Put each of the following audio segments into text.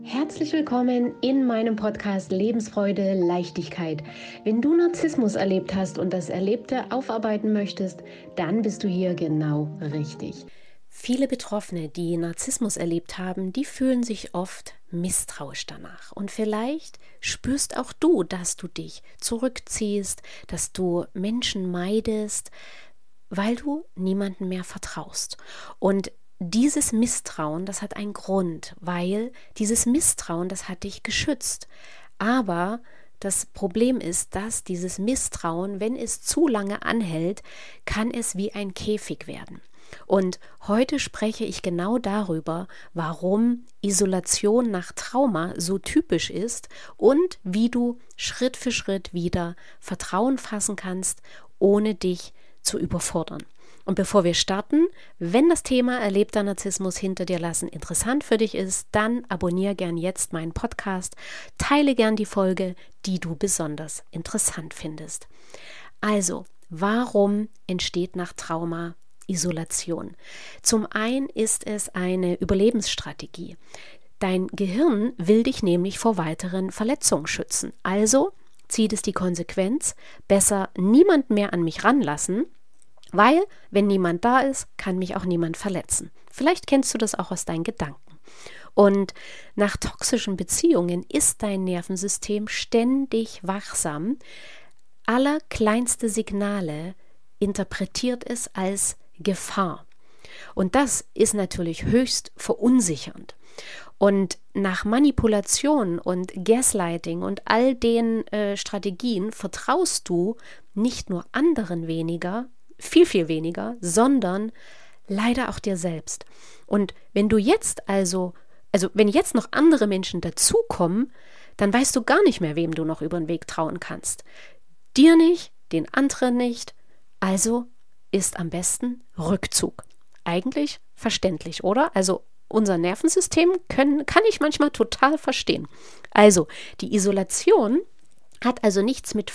Herzlich willkommen in meinem Podcast Lebensfreude, Leichtigkeit. Wenn du Narzissmus erlebt hast und das Erlebte aufarbeiten möchtest, dann bist du hier genau richtig. Viele Betroffene, die Narzissmus erlebt haben, die fühlen sich oft misstrauisch danach. Und vielleicht spürst auch du, dass du dich zurückziehst, dass du Menschen meidest, weil du niemandem mehr vertraust. Und dieses Misstrauen, das hat einen Grund, weil dieses Misstrauen, das hat dich geschützt. Aber das Problem ist, dass dieses Misstrauen, wenn es zu lange anhält, kann es wie ein Käfig werden. Und heute spreche ich genau darüber, warum Isolation nach Trauma so typisch ist und wie du Schritt für Schritt wieder Vertrauen fassen kannst, ohne dich zu überfordern. Und bevor wir starten, wenn das Thema erlebter Narzissmus hinter dir lassen interessant für dich ist, dann abonniere gern jetzt meinen Podcast, teile gern die Folge, die du besonders interessant findest. Also, warum entsteht nach Trauma Isolation? Zum einen ist es eine Überlebensstrategie. Dein Gehirn will dich nämlich vor weiteren Verletzungen schützen. Also zieht es die Konsequenz, besser niemand mehr an mich ranlassen, weil, wenn niemand da ist, kann mich auch niemand verletzen. Vielleicht kennst du das auch aus deinen Gedanken. Und nach toxischen Beziehungen ist dein Nervensystem ständig wachsam. Allerkleinste Signale interpretiert es als Gefahr. Und das ist natürlich höchst verunsichernd. Und nach Manipulation und Gaslighting und all den Strategien vertraust du nicht nur anderen weniger, viel weniger, sondern leider auch dir selbst. Und wenn du jetzt wenn jetzt noch andere Menschen dazukommen, dann weißt du gar nicht mehr, wem du noch über den Weg trauen kannst. Dir nicht, den anderen nicht, also ist am besten Rückzug. Eigentlich verständlich, oder? Also unser Nervensystem kann ich manchmal total verstehen. Also die Isolation hat also nichts mit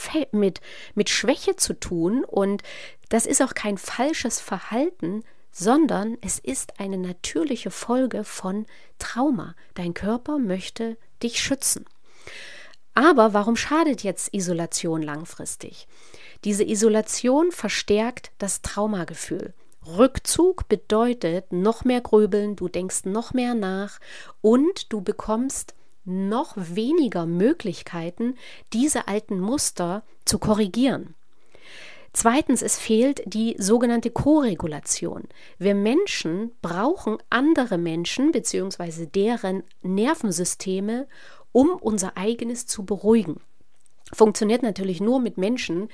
Schwäche zu tun und das ist auch kein falsches Verhalten, sondern es ist eine natürliche Folge von Trauma. Dein Körper möchte dich schützen. Aber warum schadet jetzt Isolation langfristig? Diese Isolation verstärkt das Traumagefühl. Rückzug bedeutet noch mehr Grübeln, du denkst noch mehr nach und du bekommst noch weniger Möglichkeiten, diese alten Muster zu korrigieren. Zweitens, es fehlt die sogenannte Koregulation. Wir Menschen brauchen andere Menschen bzw. deren Nervensysteme, um unser eigenes zu beruhigen. Funktioniert natürlich nur mit Menschen,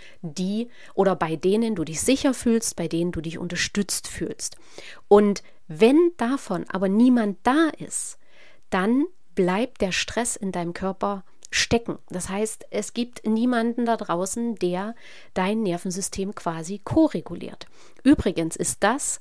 bei denen du dich sicher fühlst, bei denen du dich unterstützt fühlst. Und wenn davon aber niemand da ist, dann bleibt der Stress in deinem Körper stecken. Das heißt, es gibt niemanden da draußen, der dein Nervensystem quasi koreguliert. Übrigens ist das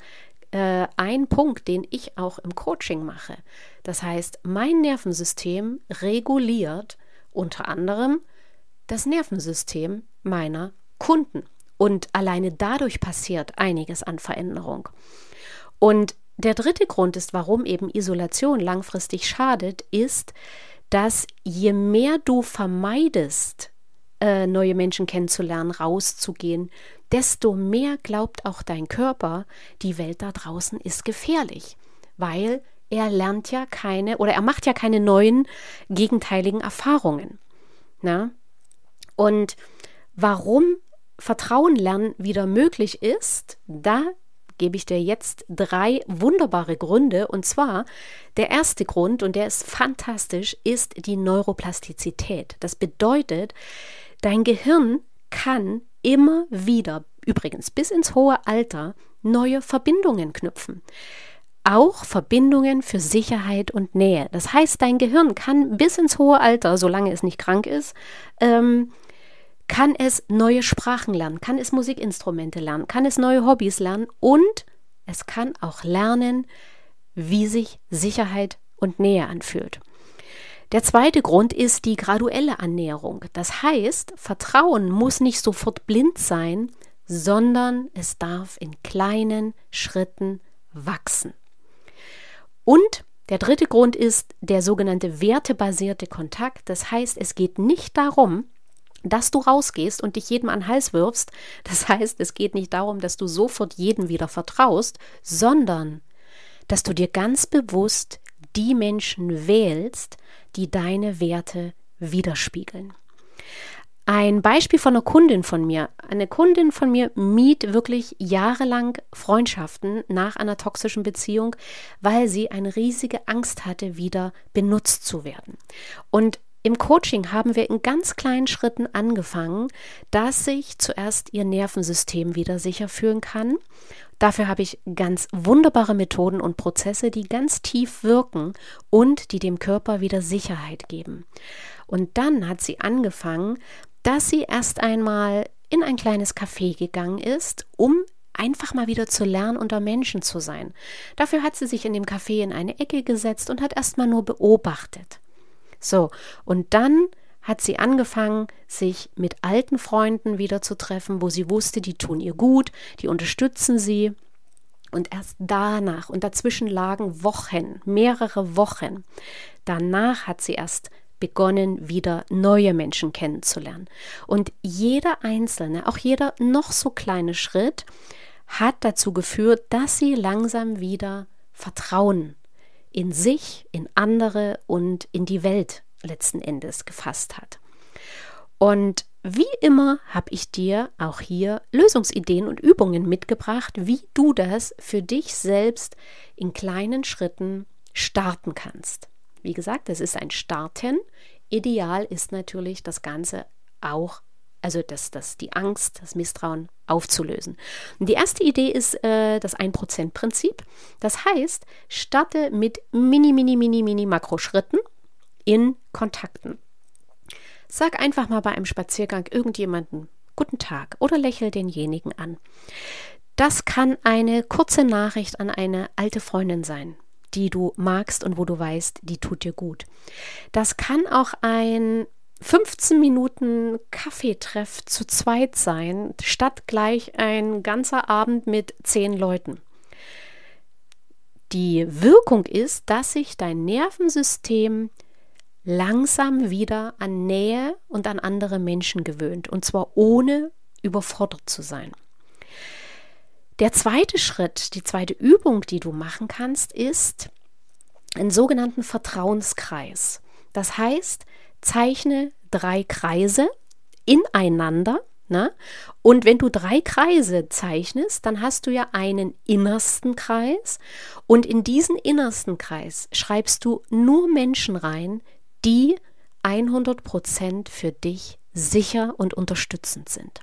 ein Punkt, den ich auch im Coaching mache. Das heißt, mein Nervensystem reguliert unter anderem das Nervensystem meiner Kunden. Und alleine dadurch passiert einiges an Veränderung. Und der dritte Grund ist, warum eben Isolation langfristig schadet, ist, dass je mehr du vermeidest, neue Menschen kennenzulernen, rauszugehen, desto mehr glaubt auch dein Körper, die Welt da draußen ist gefährlich, weil er macht ja keine neuen gegenteiligen Erfahrungen. Na? Und warum Vertrauen lernen wieder möglich ist, da gebe ich dir jetzt 3 wunderbare Gründe. Und zwar der erste Grund, und der ist fantastisch, ist die Neuroplastizität. Das bedeutet, dein Gehirn kann immer wieder, übrigens bis ins hohe Alter, neue Verbindungen knüpfen. Auch Verbindungen für Sicherheit und Nähe. Das heißt, dein Gehirn kann bis ins hohe Alter, solange es nicht krank ist, kann es neue Sprachen lernen, kann es Musikinstrumente lernen, kann es neue Hobbys lernen und es kann auch lernen, wie sich Sicherheit und Nähe anfühlt. Der zweite Grund ist die graduelle Annäherung. Das heißt, Vertrauen muss nicht sofort blind sein, sondern es darf in kleinen Schritten wachsen. Und Der dritte Grund ist der sogenannte wertebasierte Kontakt. Das heißt, es geht nicht darum, dass du rausgehst und dich jedem an den Hals wirfst. Das heißt, es geht nicht darum, dass du sofort jedem wieder vertraust, sondern dass du dir ganz bewusst die Menschen wählst, die deine Werte widerspiegeln. Ein Beispiel von einer Kundin von mir. Eine Kundin von mir mied wirklich jahrelang Freundschaften nach einer toxischen Beziehung, weil sie eine riesige Angst hatte, wieder benutzt zu werden. Und im Coaching haben wir in ganz kleinen Schritten angefangen, dass sich zuerst ihr Nervensystem wieder sicher fühlen kann. Dafür habe ich ganz wunderbare Methoden und Prozesse, die ganz tief wirken und die dem Körper wieder Sicherheit geben. Und dann hat sie angefangen, dass sie erst einmal in ein kleines Café gegangen ist, um einfach mal wieder zu lernen, unter Menschen zu sein. Dafür hat sie sich in dem Café in eine Ecke gesetzt und hat erst mal nur beobachtet. So, und dann hat sie angefangen, sich mit alten Freunden wieder zu treffen, wo sie wusste, die tun ihr gut, die unterstützen sie. Und erst danach, und dazwischen lagen Wochen, mehrere Wochen, danach hat sie erst begonnen, wieder neue Menschen kennenzulernen. Und jeder einzelne, auch jeder noch so kleine Schritt hat dazu geführt, dass sie langsam wieder Vertrauen in sich, in andere und in die Welt letzten Endes gefasst hat. Und wie immer habe ich dir auch hier Lösungsideen und Übungen mitgebracht, wie du das für dich selbst in kleinen Schritten starten kannst. Wie gesagt, es ist ein Starten. Ideal ist natürlich das Ganze auch, also die Angst, das Misstrauen aufzulösen. Und die erste Idee ist das 1%-Prinzip. Das heißt, starte mit mini Makroschritten in Kontakten. Sag einfach mal bei einem Spaziergang irgendjemanden Guten Tag oder lächel denjenigen an. Das kann eine kurze Nachricht an eine alte Freundin sein, die du magst und wo du weißt, die tut dir gut. Das kann auch ein 15 Minuten Kaffeetreff zu zweit sein, statt gleich ein ganzer Abend mit 10 Leuten. Die Wirkung ist, dass sich dein Nervensystem langsam wieder an Nähe und an andere Menschen gewöhnt, und zwar ohne überfordert zu sein. Der zweite Schritt, die zweite Übung, die du machen kannst, ist einen sogenannten Vertrauenskreis. Das heißt, zeichne 3 Kreise ineinander. Und wenn du 3 Kreise zeichnest, dann hast du ja einen innersten Kreis. Und in diesen innersten Kreis schreibst du nur Menschen rein, die 100% für dich sicher und unterstützend sind.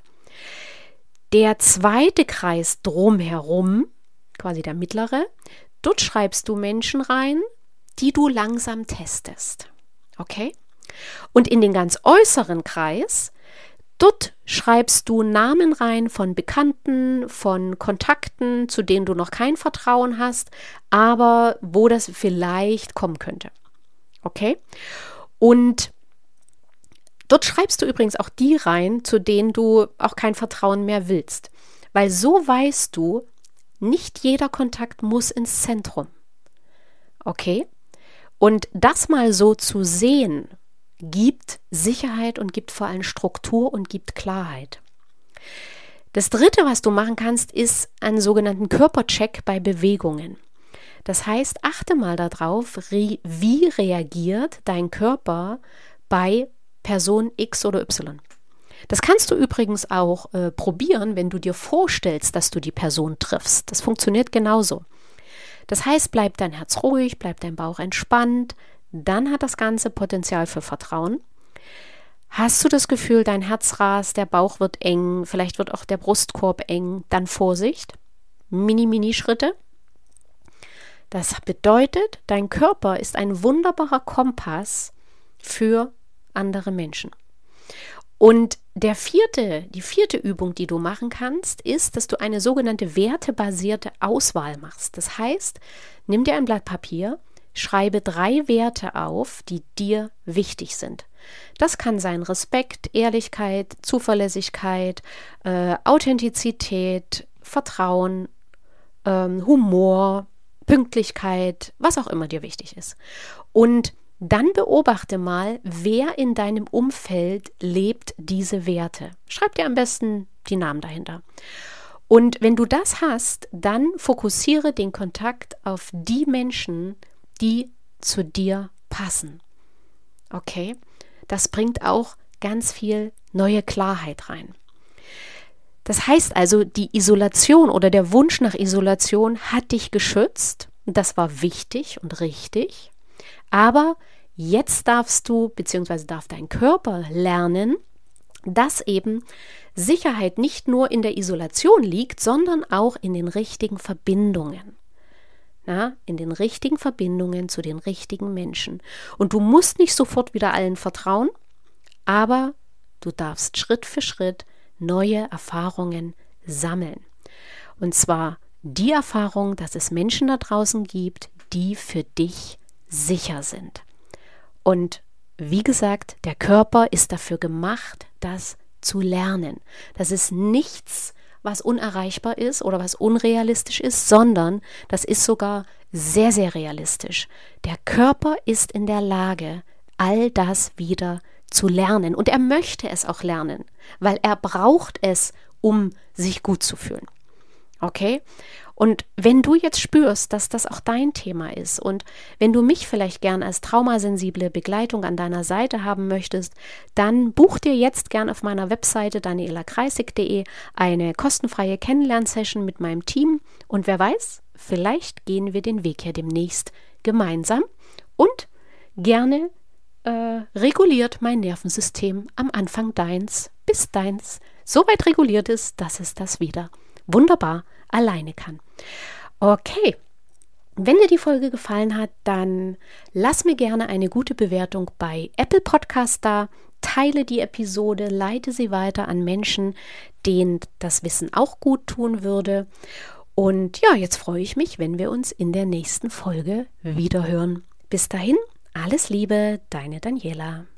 Der zweite Kreis drumherum, quasi der mittlere, dort schreibst du Menschen rein, die du langsam testest. Okay? Und in den ganz äußeren Kreis, dort schreibst du Namen rein von Bekannten, von Kontakten, zu denen du noch kein Vertrauen hast, aber wo das vielleicht kommen könnte. Okay? Und dort schreibst du übrigens auch die rein, zu denen du auch kein Vertrauen mehr willst. Weil so weißt du, nicht jeder Kontakt muss ins Zentrum. Okay? Und das mal so zu sehen, gibt Sicherheit und gibt vor allem Struktur und gibt Klarheit. Das dritte, was du machen kannst, ist einen sogenannten Körpercheck bei Bewegungen. Das heißt, achte mal darauf, wie reagiert dein Körper bei Person X oder Y. Das kannst du übrigens auch probieren, wenn du dir vorstellst, dass du die Person triffst. Das funktioniert genauso. Das heißt, bleibt dein Herz ruhig, bleibt dein Bauch entspannt, dann hat das Ganze Potenzial für Vertrauen. Hast du das Gefühl, dein Herz rast, der Bauch wird eng, vielleicht wird auch der Brustkorb eng, dann Vorsicht, Mini-Schritte. Das bedeutet, dein Körper ist ein wunderbarer Kompass für andere Menschen. Und die vierte Übung, die du machen kannst, ist, dass du eine sogenannte wertebasierte Auswahl machst. Das heißt, nimm dir ein Blatt Papier, schreibe 3 Werte auf, die dir wichtig sind. Das kann sein Respekt, Ehrlichkeit, Zuverlässigkeit, Authentizität, Vertrauen, Humor, Pünktlichkeit, was auch immer dir wichtig ist. Und dann beobachte mal, wer in deinem Umfeld lebt diese Werte. Schreib dir am besten die Namen dahinter. Und wenn du das hast, dann fokussiere den Kontakt auf die Menschen, die zu dir passen. Okay? Das bringt auch ganz viel neue Klarheit rein. Das heißt also, die Isolation oder der Wunsch nach Isolation hat dich geschützt. Das war wichtig und richtig. Aber jetzt darfst du, beziehungsweise darf dein Körper lernen, dass eben Sicherheit nicht nur in der Isolation liegt, sondern auch in den richtigen Verbindungen. In den richtigen Verbindungen zu den richtigen Menschen. Und du musst nicht sofort wieder allen vertrauen, aber du darfst Schritt für Schritt neue Erfahrungen sammeln. Und zwar die Erfahrung, dass es Menschen da draußen gibt, die für dich sicher sind. Und wie gesagt, der Körper ist dafür gemacht, das zu lernen. Das ist nichts, was unerreichbar ist oder was unrealistisch ist, sondern das ist sogar sehr, sehr realistisch. Der Körper ist in der Lage, all das wieder zu lernen. Und er möchte es auch lernen, weil er braucht es, um sich gut zu fühlen. Okay? Und wenn du jetzt spürst, dass das auch dein Thema ist und wenn du mich vielleicht gern als traumasensible Begleitung an deiner Seite haben möchtest, dann buch dir jetzt gern auf meiner Webseite danielakreisig.de eine kostenfreie Kennenlernsession mit meinem Team und wer weiß, vielleicht gehen wir den Weg ja demnächst gemeinsam und gerne reguliert mein Nervensystem am Anfang deins, bis deins so weit reguliert ist, dass es das wieder wunderbar alleine kann. Okay, wenn dir die Folge gefallen hat, dann lass mir gerne eine gute Bewertung bei Apple Podcast da, teile die Episode, leite sie weiter an Menschen, denen das Wissen auch gut tun würde. Und ja, jetzt freue ich mich, wenn wir uns in der nächsten Folge wiederhören. Bis dahin, alles Liebe, deine Daniela.